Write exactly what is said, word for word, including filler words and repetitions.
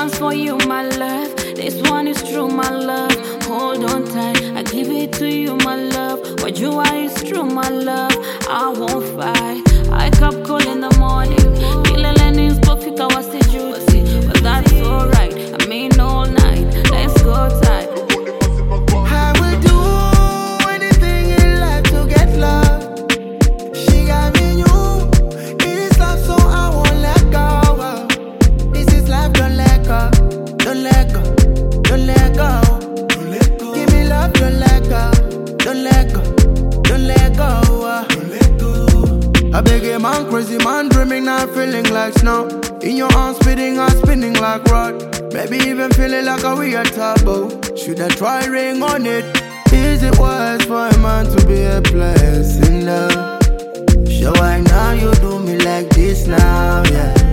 one's for you, my love. This one is true, my love. Hold on tight, I give it to you, my love. What you are is true, my love. I won't fight. I kept cold in the morning. Kila Lenin's perfect, I was the juicy. But that's alright, I mean all night. Let's go tight. I will do anything in life to get love. She got me new. It is love, so I won't let go. This is life, don't let go. Don't let go. Don't let go. Don't let go. Give me love, don't let go. Don't let go. Don't let go. Don't let go. I beg a man, crazy man, dreaming, not feeling like snow. In your arms, spinning, I'm spinning like rod. Maybe even feeling like a weird turbo. Should I try ring on it? Is it wise for a man to be a blessing, love? So why now you do me like this now, yeah?